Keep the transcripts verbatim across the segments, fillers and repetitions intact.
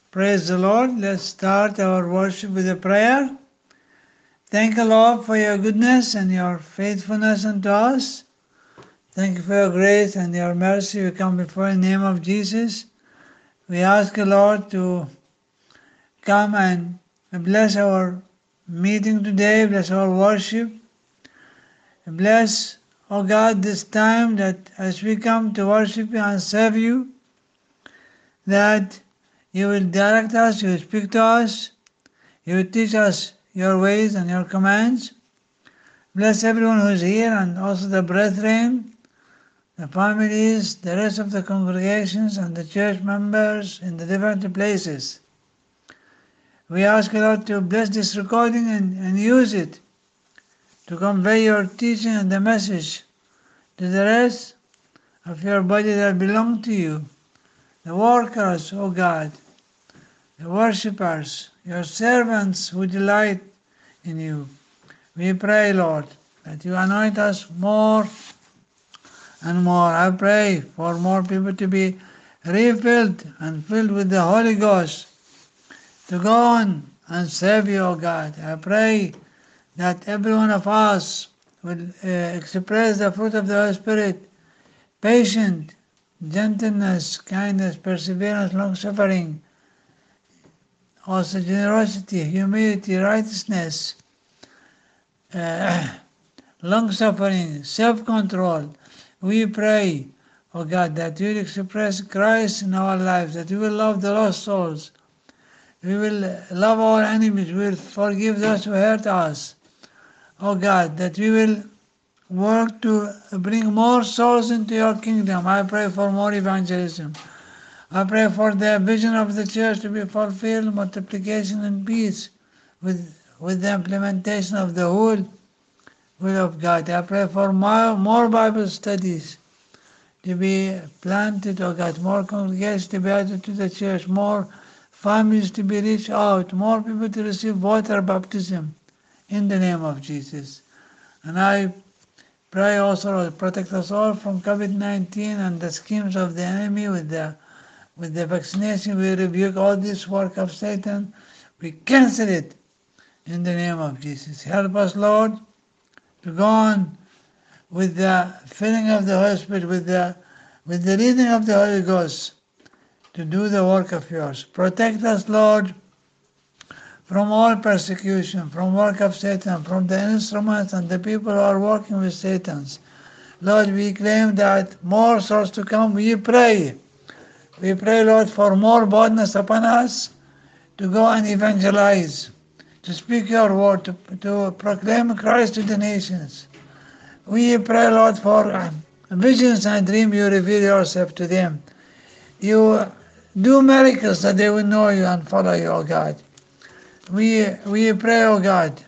Praise the Lord. Let's start our worship with a prayer. Thank you, Lord, for your goodness and your faithfulness unto us. Thank you for your grace and your mercy. We come before the name of Jesus. We ask you, Lord, to come and bless our meeting today, bless our worship. Bless, O God, this time that as we come to worship you and serve you, that you will direct us, you will speak to us, you will teach us your ways and your commands. Bless everyone who is here and also the brethren, the families, the rest of the congregations and the church members in the different places. We ask you, Lord, to bless this recording and, and use it to convey your teaching and the message to the rest of your body that belong to you, the workers, O God, the worshippers, your servants who delight in you. We pray, Lord, that you anoint us more and more. I pray for more people to be refilled and filled with the Holy Ghost, to go on and serve you, O God. I pray that every one of us will uh, express the fruit of the Holy Spirit, patience, gentleness, kindness, perseverance, long-suffering, also generosity, humility, righteousness, uh, long-suffering, self-control. We pray, O God, that you will express Christ in our lives, that we will love the lost souls, we will love our enemies, we will forgive those who hurt us. O God, that we will work to bring more souls into your kingdom. I pray for more evangelism. I pray for the vision of the church to be fulfilled, multiplication and peace with, with the implementation of the whole will of God. I pray for more, more Bible studies to be planted, oh God, more congregations to be added to the church, more families to be reached out, more people to receive water baptism in the name of Jesus. And I pray also, Lord, protect us all from COVID nineteen and the schemes of the enemy with the with the vaccination. We rebuke all this work of Satan. We cancel it in the name of Jesus. Help us, Lord, to go on with the filling of the Holy Spirit, with the with the leading of the Holy Ghost, to do the work of yours. Protect us, Lord, from all persecution, from work of Satan, from the instruments and the people who are working with Satans. Lord, we claim that more souls to come. We pray. We pray, Lord, for more boldness upon us to go and evangelize, to speak your word, to, to proclaim Christ to the nations. We pray, Lord, for uh, visions and dreams. You reveal yourself to them. You do miracles that they will know you and follow you, O God. We, we pray, O God,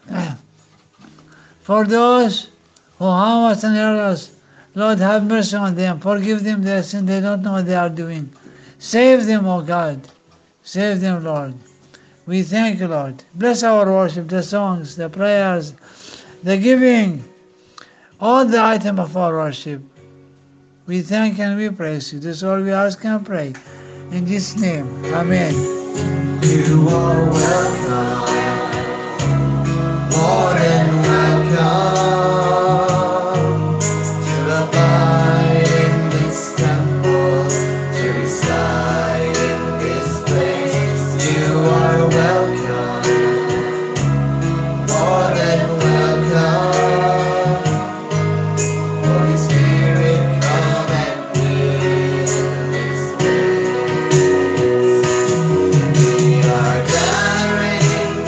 for those who harm us and hurt us. Lord, have mercy on them. Forgive them their sin. They don't know what they are doing. Save them, O God. Save them, Lord. We thank you, Lord. Bless our worship, the songs, the prayers, the giving, all the item of our worship. We thank and we praise you. This is all we ask and pray. In Jesus' name, amen. You are welcome, more than welcome, to abide in this temple, to reside in this place. You are welcome, more than welcome. Holy Spirit, come and fill this place. We are gathering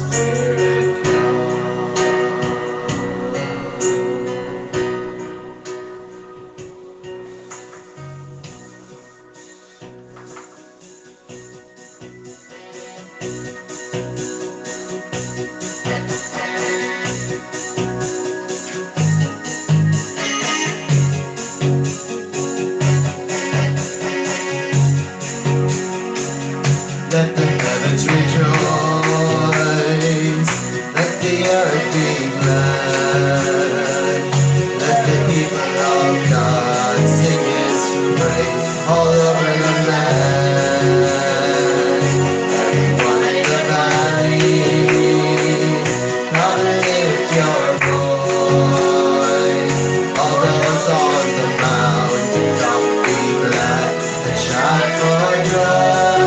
Spirit come. Let the heavens rejoice, let the earth be glad, let the people of God sing His praise all over the land. Everyone in the valley, come and lift your voice. All those on the mountain, come be glad and shout for joy.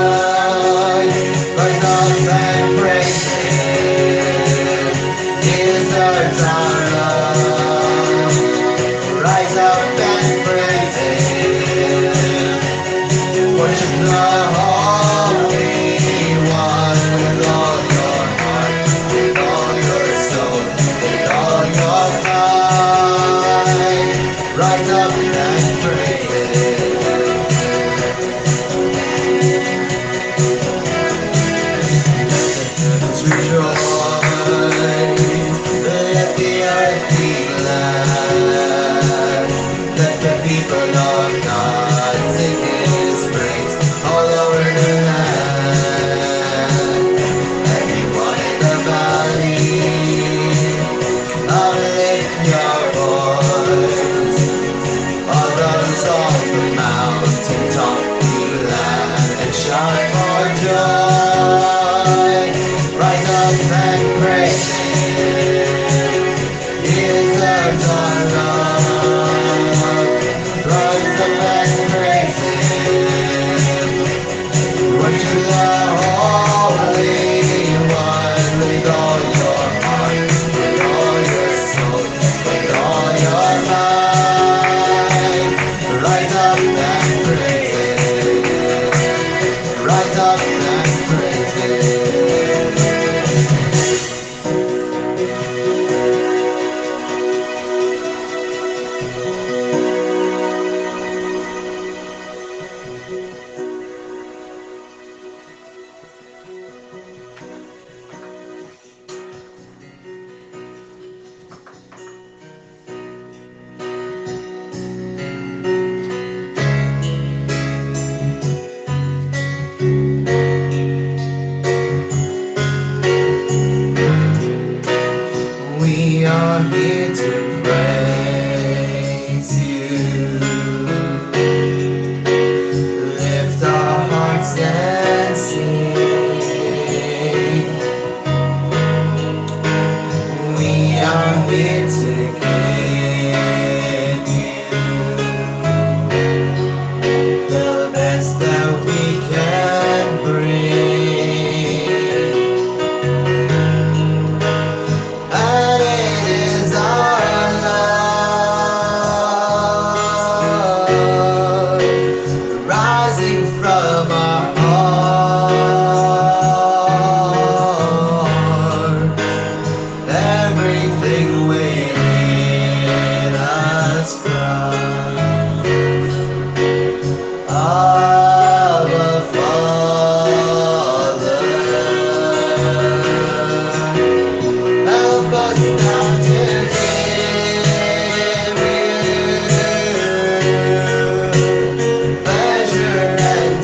Rise up and praise Him, His words are love. Rise up and praise Him, worship the Holy One with all your heart, with all your soul, with all your might. Rise up and praise Him. Rejoice, let the earth be glad, let the people of God sing His praise all over the land. Everyone in the valley, uplift your voice. All those on the mountain top, be glad and shout for joy. Rise up and praise Him, His words are love. Rise up and praise Him, worship the Holy One with all your heart, with all your soul, with all your might. Rise up and praise Him, rise up and praise Him. We are here to praise You, lift our hearts and sing. We are here to give You the best that we can bring. And it is our love rising from our heart. Everything within us cries, Abba, Father. Help us now to give You pleasure and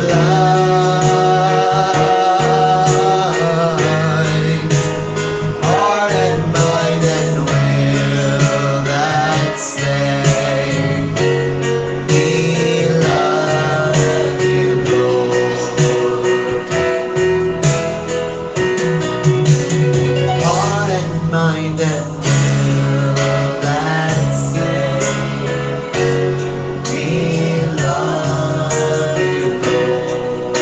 delight, heart and mind and will that say, we love You, Lord. Heart and mind and will that say, we love You, Lord.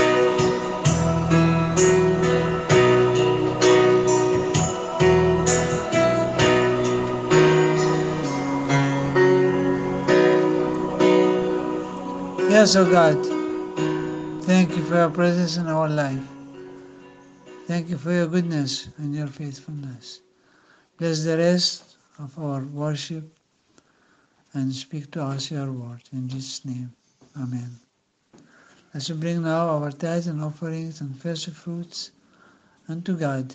Yes, O God, thank You for Your presence in our life. Thank you for your goodness and your faithfulness. Bless the rest of our worship and speak to us your word. In Jesus' name, amen. As we bring now our tithes and offerings and first fruits unto God,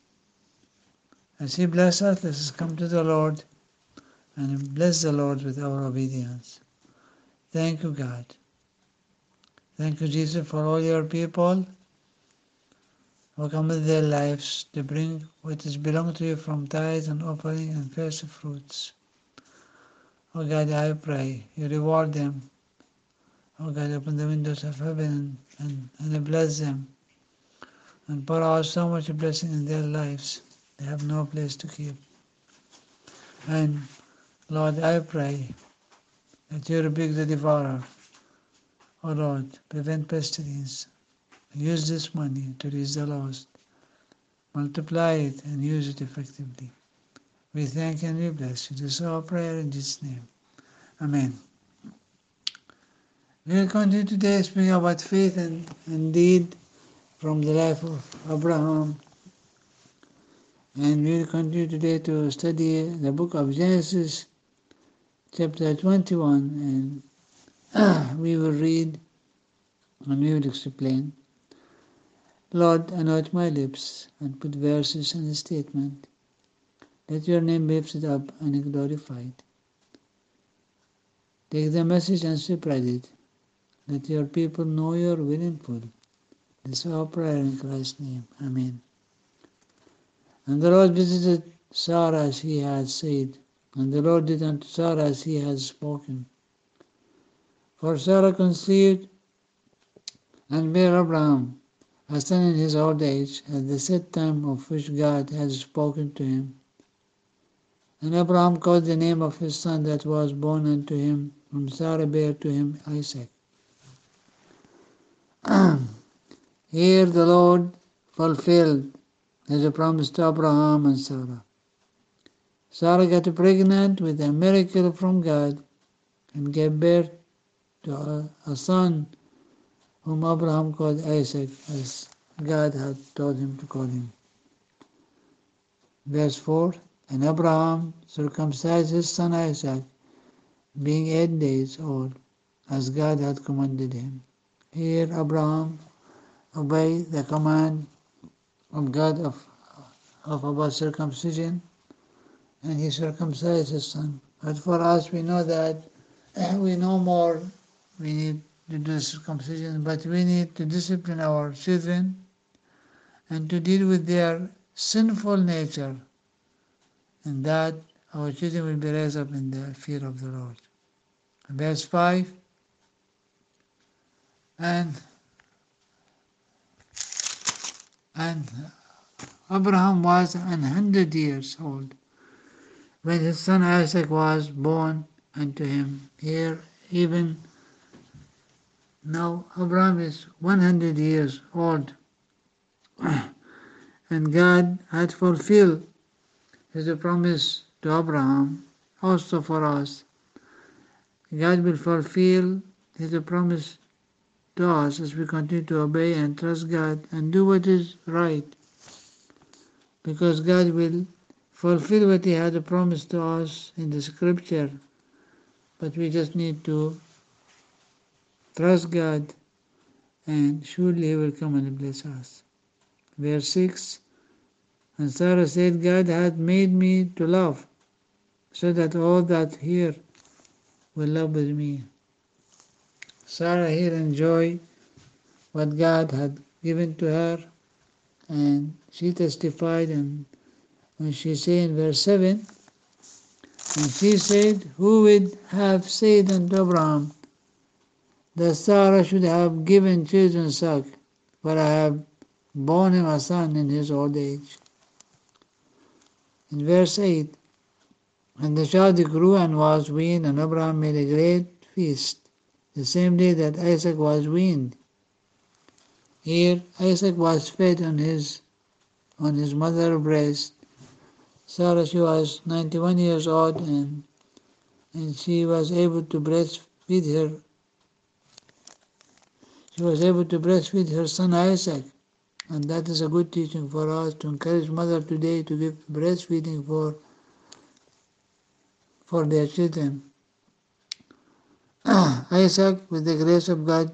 as He bless us, let us come to the Lord and bless the Lord with our obedience. Thank you, God. Thank you, Jesus, for all your people who come with their lives to bring what is belong to you from tithes and offering and first fruits. Oh God, I pray you reward them. Oh God, open the windows of heaven and, and, and bless them and pour out so much blessing in their lives. They have no place to keep. And Lord, I pray that you rebuke the devourer. Oh Lord, prevent pestilence. Use this money to reach the lost. Multiply it and use it effectively. We thank and we bless you. This is our prayer in Jesus' name. Amen. We will continue today speaking about faith and, and deed from the life of Abraham. And we will continue today to study the book of Genesis, chapter twenty-one, and we will read and we will explain. Lord, anoint my lips and put verses in the statement. Let your name be lifted up and glorified. Take the message and spread it. Let your people know your will in full. This is our prayer in Christ's name. Amen. And the Lord visited Sarah as he had said, and the Lord did unto Sarah as he had spoken. For Sarah conceived and bare Abraham a son in his old age, at the set time of which God had spoken to him. And Abraham called the name of his son that was born unto him, whom Sarah bare to him, Isaac. Here the Lord fulfilled his promise to Abraham and Sarah. Sarah got pregnant with a miracle from God and gave birth to a, a son whom Abraham called Isaac, as God had told him to call him. Verse four, and Abraham circumcised his son Isaac, being eight days old, as God had commanded him. Here Abraham obeyed the command of God of, of about circumcision, and he circumcised his son. But for us, we know that we know more. We need to do circumcision, but we need to discipline our children and to deal with their sinful nature, and that our children will be raised up in the fear of the Lord. Verse five, and and Abraham was an hundred years old when his son Isaac was born unto him. Here even now Abraham is one hundred years old, and God had fulfilled his promise to Abraham, also for us. God will fulfill his promise to us as we continue to obey and trust God and do what is right, because God will fulfill what he had promised to us in the scripture, but we just need to trust God, and surely he will come and bless us. Verse six, and Sarah said, God had made me to love, so that all that hear will love with me. Sarah here enjoyed what God had given to her, and she testified, and when she said in verse seven, and she said, who would have said unto Abraham that Sarah should have given children suck, for I have borne him a son in his old age. In verse eight, and the child grew and was weaned, and Abraham made a great feast the same day that Isaac was weaned. Here Isaac was fed on his on his mother's breast. Sarah, she was ninety-one years old, and and she was able to breastfeed her. She was able to breastfeed her son Isaac And that is a good teaching for us to encourage mother today to give breastfeeding for for their children. Isaac, with the grace of God,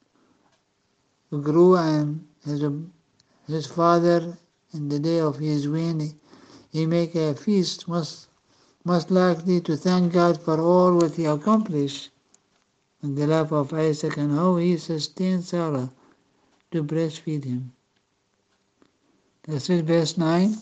grew, and his, his father, in the day of his weaning, he make a feast, most, most likely to thank God for all what he accomplished in the life of Isaac and how he sustained Sarah to breastfeed him. That's it, verse nine.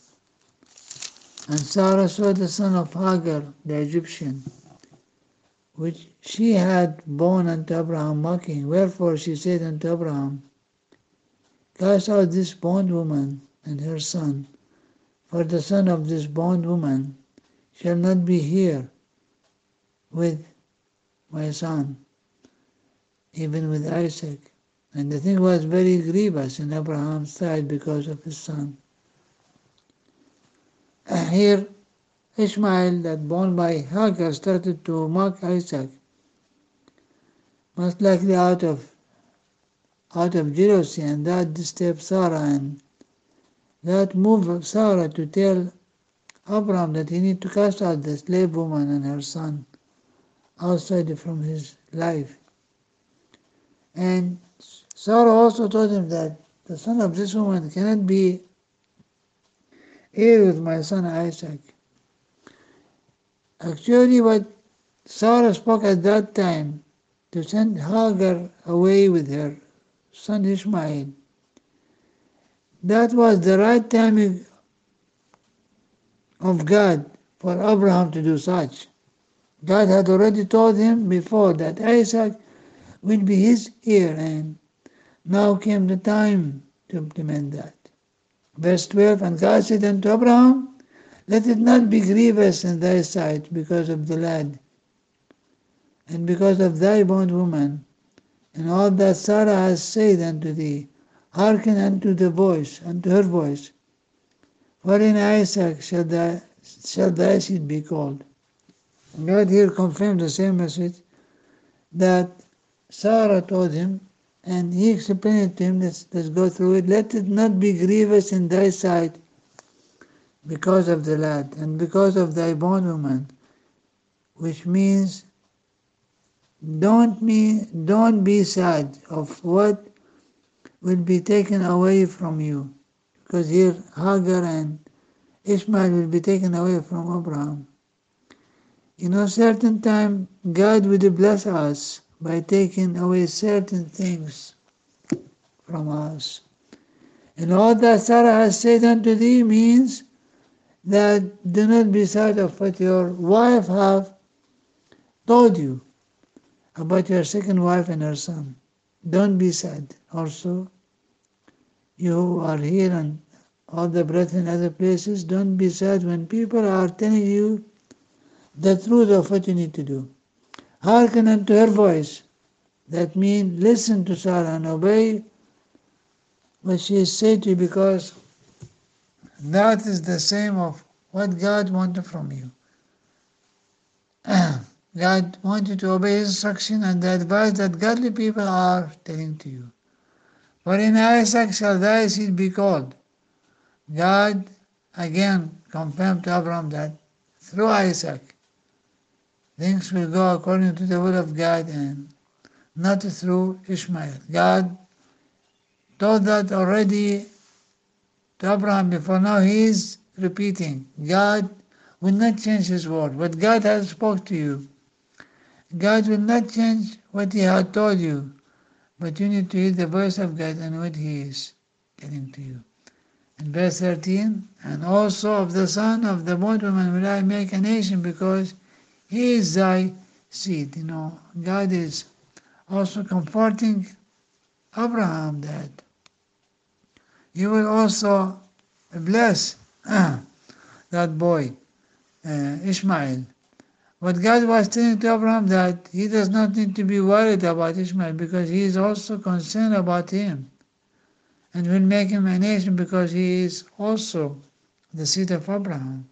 And Sarah saw the son of Hagar, the Egyptian, which she had borne unto Abraham, mocking. Wherefore she said unto Abraham, Cast out this bondwoman and her son, for the son of this bondwoman shall not be here with my son, even with Isaac. And the thing was very grievous in Abraham's sight because of his son. Here, Ishmael, that born by Hagar, started to mock Isaac, most likely out of out of jealousy, and that disturbed Sarah, and that moved Sarah to tell Abraham that he need to cast out the slave woman and her son outside from his life. And Sarah also told him that the son of this woman cannot be heir with my son Isaac. Actually, what Sarah spoke at that time to send Hagar away with her son Ishmael, that was the right timing of God for Abraham to do such. God had already told him before that Isaac will be his heir, and now came the time to implement that. Verse twelve, and God said unto Abraham, Let it not be grievous in thy sight because of the lad, and because of thy bondwoman, and all that Sarah has said unto thee. Hearken unto the voice, unto her voice. For in Isaac shall thy, shall thy seed be called. God here confirmed the same message that Sarah told him, and he explained it to him. Let's, let's go through it. Let it not be grievous in thy sight because of the lad, and because of thy bondwoman, which means don't, me, don't be sad of what will be taken away from you. Because here Hagar and Ishmael will be taken away from Abraham. You know, certain time God will bless us by taking away certain things from us. And all that Sarah has said unto thee means that do not be sad of what your wife have told you about your second wife and her son. Don't be sad. Also, you who are here and all the brethren in other places, don't be sad when people are telling you the truth of what you need to do. Hearken unto her voice. That means listen to Sarah and obey what she is saying to you, because that is the same of what God wanted from you. God wants you to obey His instruction and the advice that godly people are telling to you. For in Isaac shall thy seed be called. God again confirmed to Abraham that through Isaac things will go according to the will of God and not through Ishmael. God told that already to Abraham before. Now he is repeating. God will not change His word. What God has spoke to you, God will not change what He had told you, but you need to hear the voice of God and what He is telling to you. In verse thirteen, and also of the son of the bondwoman will I make a nation, because he is thy seed. You know, God is also comforting Abraham that you will also bless that boy, uh, Ishmael. But God was telling to Abraham that he does not need to be worried about Ishmael, because he is also concerned about him, and will make him a nation because he is also the seed of Abraham.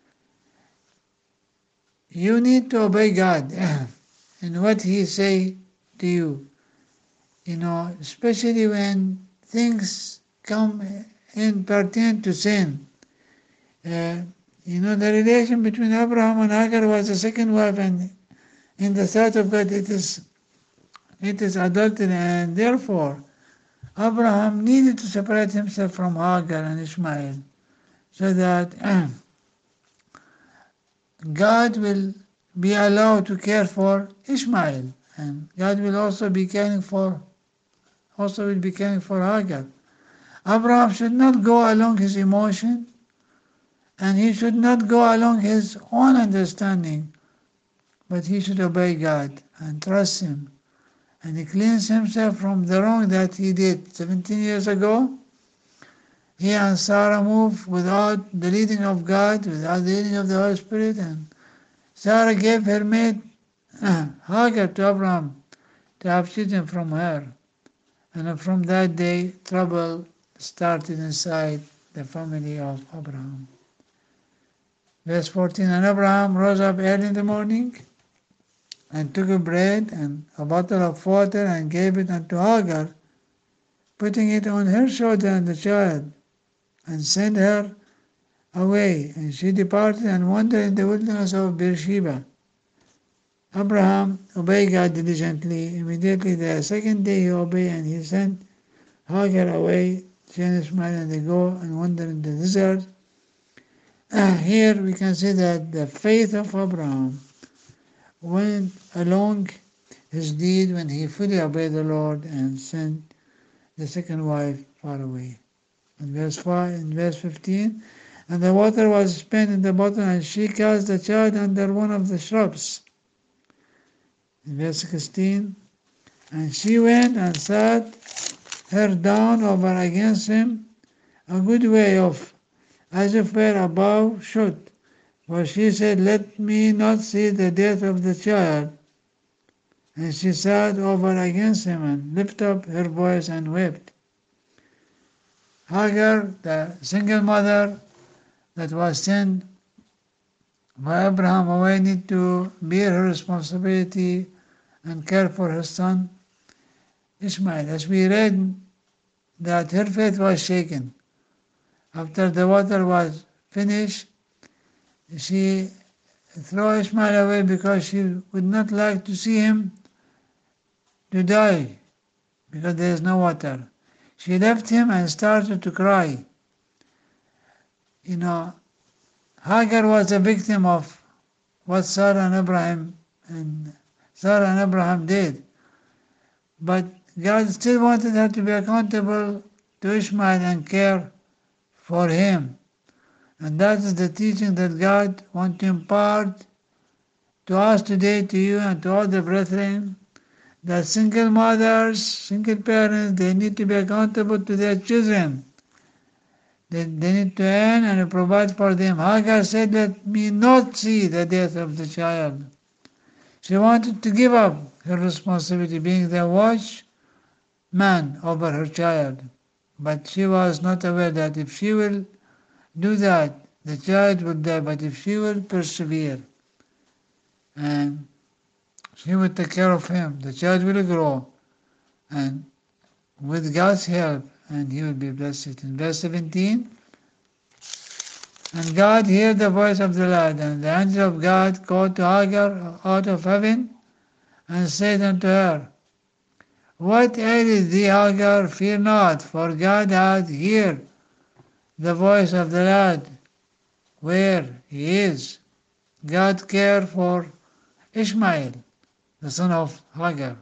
You need to obey God and what He say to you. You know, especially when things come in pertain to sin. Uh, you know, the relation between Abraham and Hagar was the second wife, and in the sight of God it is it is adultery, and therefore Abraham needed to separate himself from Hagar and Ishmael so that God will be allowed to care for Ishmael, and God will also be caring for also will be caring for Hagar. Abraham should not go along his emotion, and he should not go along his own understanding, but he should obey God and trust Him, and he cleanse himself from the wrong that he did seventeen years ago. He and Sarah moved without the leading of God, without the leading of the Holy Spirit, and Sarah gave her maid Hagar to Abraham to have children from her. And from that day, trouble started inside the family of Abraham. Verse fourteen, and Abraham rose up early in the morning and took a bread and a bottle of water and gave it unto Hagar, putting it on her shoulder and the child, and sent her away. And she departed and wandered in the wilderness of Beersheba. Abraham obeyed God diligently. Immediately the second day he obeyed, and he sent Hagar away, she and Ishmael, and they go and wander in the desert. Uh, here we can see that the faith of Abraham went along his deed when he fully obeyed the Lord and sent the second wife far away. In verse five, in verse fifteen, and the water was spent in the bottle, and she cast the child under one of the shrubs. In verse sixteen, and she went and sat her down over against him a good way off, as if where a bow should. For she said, let me not see the death of the child. And she sat over against him and lifted up her voice and wept. Hagar, the single mother that was sent by Abraham away, need to bear her responsibility and care for her son Ishmael. As we read that her faith was shaken. After the water was finished, she threw Ishmael away because she would not like to see him to die because there is no water. She left him and started to cry. You know, Hagar was a victim of what Sarah and Abraham and Sarah and Abraham did. But God still wanted her to be accountable to Ishmael and care for him. And that is the teaching that God wants to impart to us today, to you and to all the brethren, that single mothers, single parents, they need to be accountable to their children. They, they need to earn and provide for them. Hagar said, let me not see the death of the child. She wanted to give up her responsibility, being the watchman over her child. But she was not aware that if she will do that, the child will die. But if she will persevere and she will take care of him, the child will grow, and with God's help, and he will be blessed. In verse seventeen, and God heard the voice of the Lord, and the angel of God called to Hagar out of heaven, and said unto her, what aileth thee, Hagar? Fear not, for God hath heard the voice of the Lord where he is. God cared for Ishmael, the son of Hagar.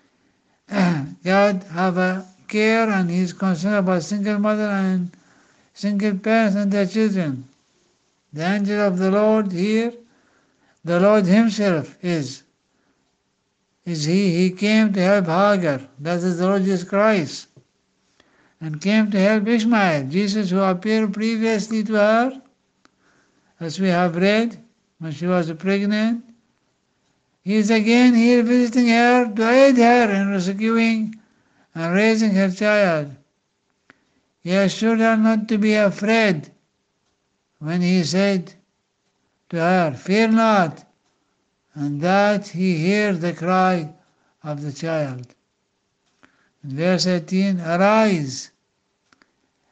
God have a care, and he is concerned about single mother and single parents and their children. The angel of the Lord here, the Lord himself is. Is he? He came to help Hagar. That is the Lord Jesus Christ. And came to help Ishmael, Jesus, who appeared previously to her, as we have read, when she was pregnant. He is again here visiting her to aid her in rescuing and raising her child. He assured her not to be afraid when he said to her, fear not, and that he heard the cry of the child. In verse eighteen, arise,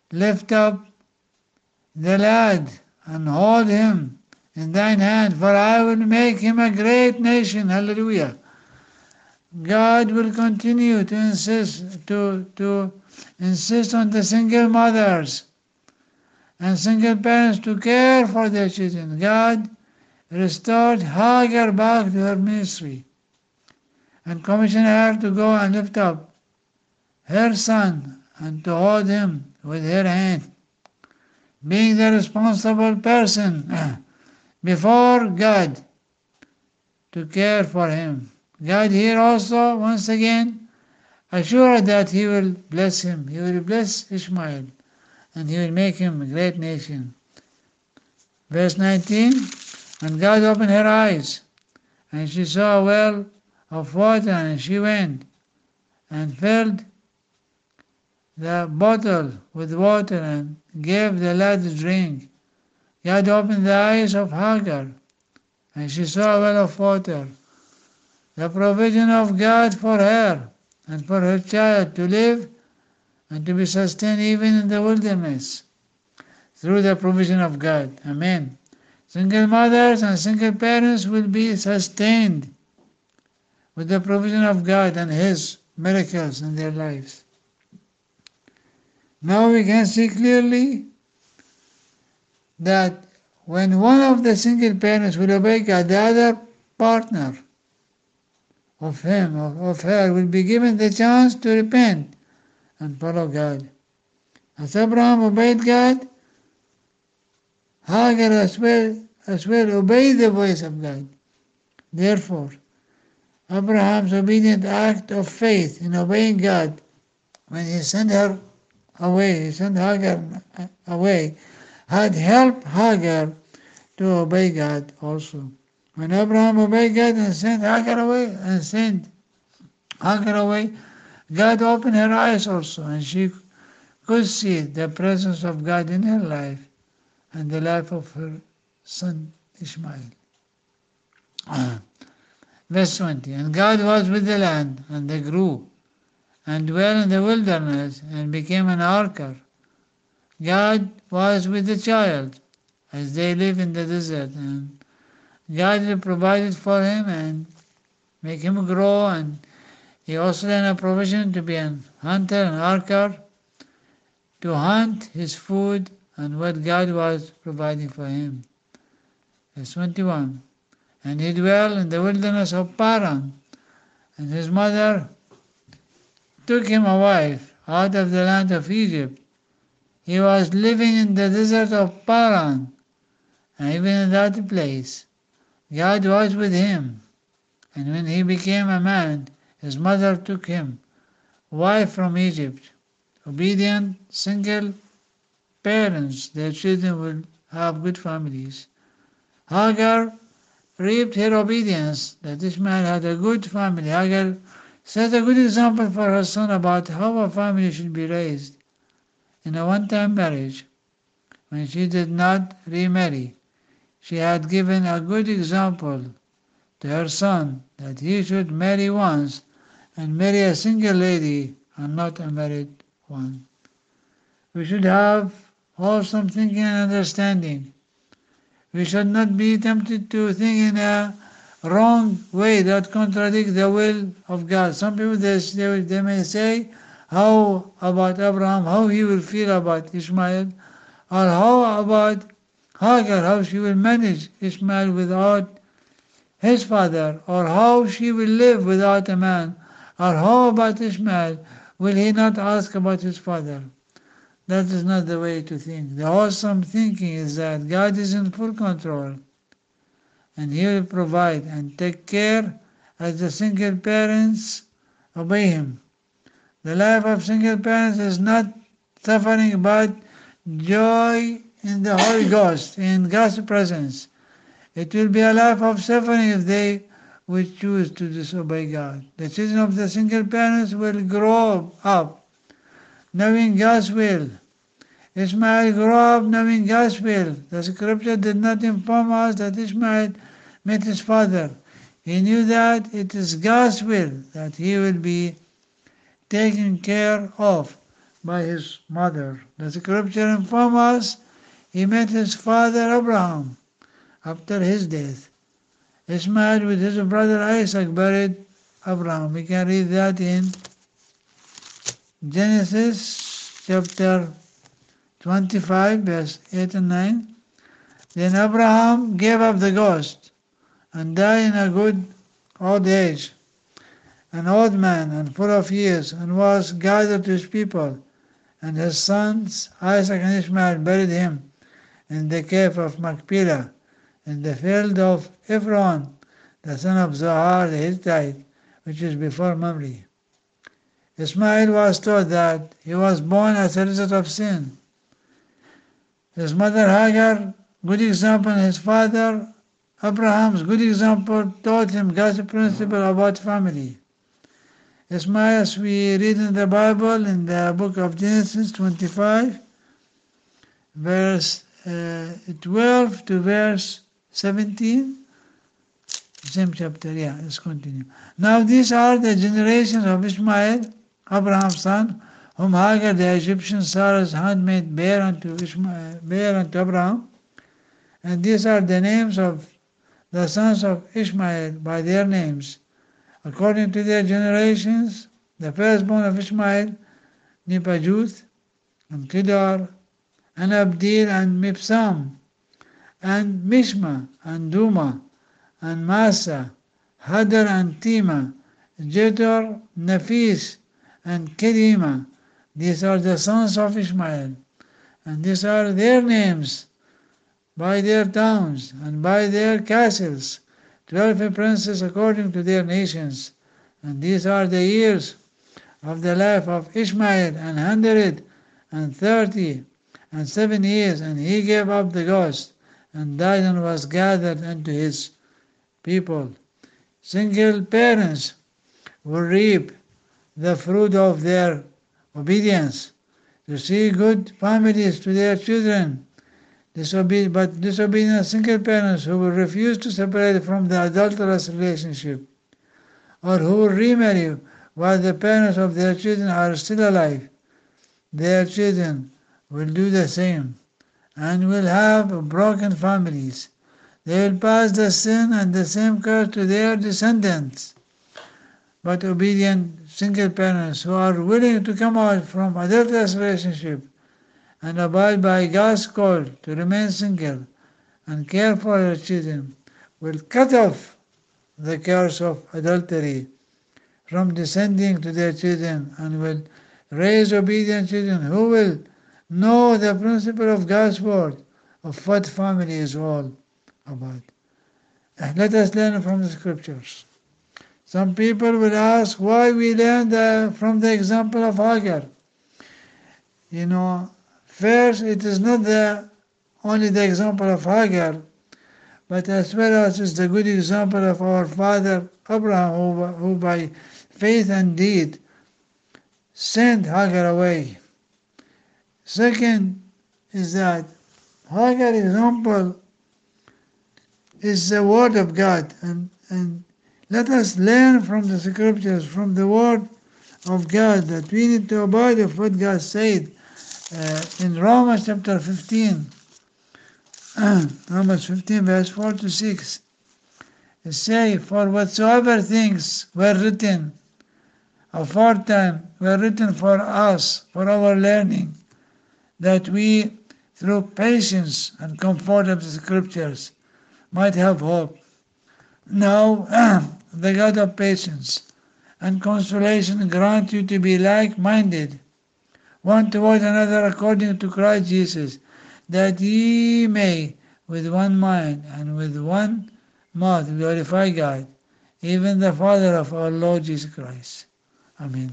lift up the lad and hold him in thine hand, for I will make him a great nation. Hallelujah. God will continue to insist to to insist on the single mothers and single parents to care for their children. God restored Hagar back to her ministry and commissioned her to go and lift up her son and to hold him with her hand, being the responsible person before God to care for him. God here also, once again, assured that he will bless him. He will bless Ishmael, and he will make him a great nation. Verse nineteen, and God opened her eyes, and she saw a well of water, and she went and filled the bottle with water and gave the lad to drink. God opened the eyes of Hagar, and she saw a well of water. The provision of God for her and for her child to live and to be sustained even in the wilderness through the provision of God. Amen. Single mothers and single parents will be sustained with the provision of God and His miracles in their lives. Now we can see clearly that when one of the single parents will obey God, the other partner of him, of, of her, will be given the chance to repent and follow God. As Abraham obeyed God, Hagar as well, as well obeyed the voice of God. Therefore, Abraham's obedient act of faith in obeying God when he sent her away, he sent Hagar away, had helped Hagar to obey God also. When Abraham obeyed God and sent Hagar away, and sent Hagar away, God opened her eyes also, and she could see the presence of God in her life and the life of her son Ishmael. Verse twenty, and God was with the land, and they grew, and dwelt in the wilderness, and became an archer. God was with the child, as they lived in the desert, and God provided for him and make him grow, and he also had a provision to be an hunter, an archer, to hunt his food and what God was providing for him. Verse twenty-one, and he dwelt in the wilderness of Paran, and his mother took him a wife out of the land of Egypt. He was living in the desert of Paran, and even in that place, God was with him. And when he became a man, his mother took him, wife from Egypt. Obedient, single parents, their children will have good families. Hagar reaped her obedience, that Ishmael had a good family. Hagar set a good example for her son about how a family should be raised. In a one-time marriage, when she did not remarry, she had given a good example to her son that he should marry once and marry a single lady and not a married one. We should have wholesome thinking and understanding. We should not be tempted to think in a wrong way that contradicts the will of God. Some people, they, they, they may say, how about Abraham, how he will feel about Ishmael, or how about Hagar, how she will manage Ishmael without his father, or how she will live without a man, or how about Ishmael, will he not ask about his father? That is not the way to think. The wholesome thinking is that God is in full control, and He will provide and take care as the single parents obey Him. The life of single parents is not suffering but joy in the Holy Ghost, in God's presence. It will be a life of suffering if they would choose to disobey God. The children of the single parents will grow up knowing God's will. Ishmael grew up knowing God's will. The scripture did not inform us that Ishmael met his father. He knew that it is God's will that he will be taken care of by his mother. The scripture informs us he met his father Abraham after his death. Ishmael with his brother Isaac buried Abraham. We can read that in Genesis chapter twenty-five, verse eight and nine. Then Abraham gave up the ghost and died in a good old age, an old man and full of years, and was gathered to his people, and his sons Isaac and Ishmael buried him in the cave of Machpelah, in the field of Ephron, the son of Zohar the Hittite, which is before Mamre. Ishmael was told that he was born as a result of sin. His mother Hagar, good example, and his father Abraham's good example taught him God's principle about family. Ishmael, as we read in the Bible, in the book of Genesis twenty-five, verse uh, twelve to verse seventeen, same chapter, yeah, let's continue. Now these are the generations of Ishmael, Abraham's son, whom Hagar the Egyptian, Sarah's handmaid, bare unto, Ishmael, bare unto Abraham. And these are the names of the sons of Ishmael by their names, according to their generations. The firstborn of Ishmael, Nebajoth, and Kedar, and Abdil, and Mibsam, and Mishma, and Duma, and Masa, Hadar, and Tima, Jetor, Nafis, and Kedima. These are the sons of Ishmael, and these are their names by their towns and by their castles, twelve princes according to their nations. And these are the years of the life of Ishmael, an hundred and thirty and seven years, and he gave up the ghost and died and was gathered unto his people. Single parents will reap the fruit of their obedience, to see good families to their children. Disobe- but disobedient single parents who will refuse to separate from the adulterous relationship, or who will remarry while the parents of their children are still alive, their children will do the same and will have broken families. They will pass the sin and the same curse to their descendants. But obedient single parents who are willing to come out from adulterous relationship and abide by God's call to remain single and care for their children will cut off the curse of adultery from descending to their children, and will raise obedient children who will know the principle of God's word, of what family is all about. Let us learn from the scriptures. Some people will ask why we learn the, from the example of Hagar. You know, first, it is not the only the example of Hagar, but as well as is the good example of our father Abraham, who, who by faith and deed sent Hagar away. Second is that Hagar example is the word of God, and, and let us learn from the scriptures, from the word of God, that we need to abide of what God said uh, in Romans chapter fifteen. Romans fifteen, verse four to six. It says, for whatsoever things were written aforetime were written for us, for our learning, that we, through patience and comfort of the scriptures, might have hope. Now, the God of patience and consolation grant you to be like-minded, one toward another according to Christ Jesus, that ye may with one mind and with one mouth glorify God, even the Father of our Lord Jesus Christ. Amen.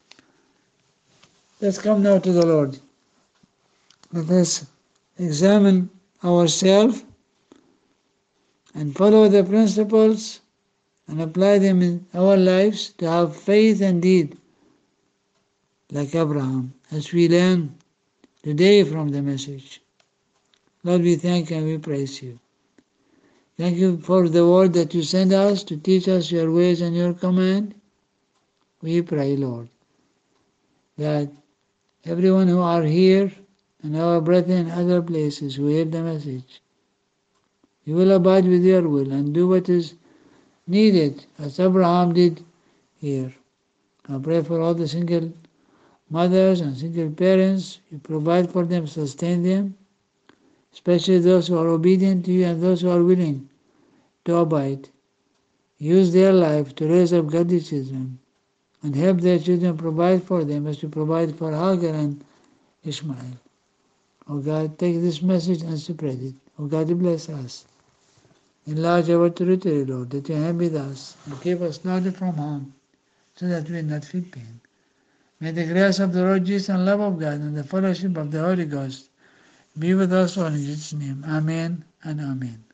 Let's come now to the Lord. Let us examine ourselves and follow the principles and apply them in our lives to have faith and deed like Abraham, as we learn today from the message. Lord, we thank you and we praise you. Thank you for the word that you send us to teach us your ways and your command. We pray, Lord, that everyone who are here and our brethren in other places who hear the message. You will abide with your will and do what is needed, as Abraham did here. I pray for all the single mothers and single parents. You provide for them, sustain them, especially those who are obedient to you and those who are willing to abide. Use their life to raise up godly children and help their children provide for them as you provide for Hagar and Ishmael. Oh God, take this message and spread it. Oh God, bless us. Enlarge our territory, Lord, that you have with us and keep us slowly from harm, so that we will not feel pain. May the grace of the Lord Jesus and love of God and the fellowship of the Holy Ghost be with us all in Jesus' name. Amen and amen.